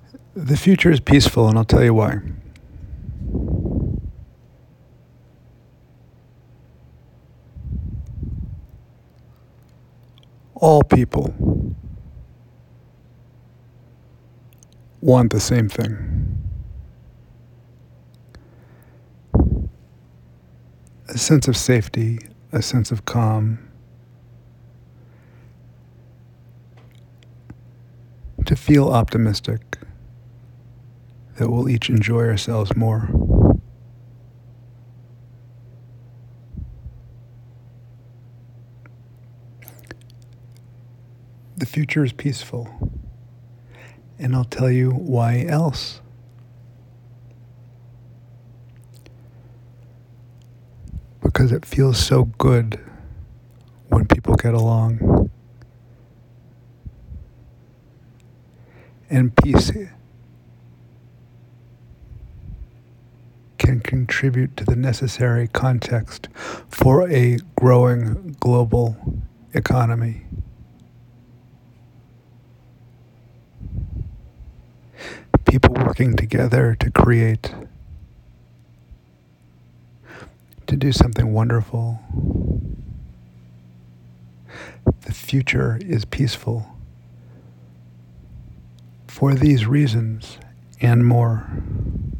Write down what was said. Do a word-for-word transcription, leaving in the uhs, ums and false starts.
The future is peaceful, and I'll tell you why. All people want the same thing: a sense of safety, a sense of calm, to feel optimistic that we'll each enjoy ourselves more. The future is peaceful, and I'll tell you why else. Because it feels so good when people get along. And peace can contribute to the necessary context for a growing global economy. People working together to create, to do something wonderful. The future is peaceful for these reasons and more.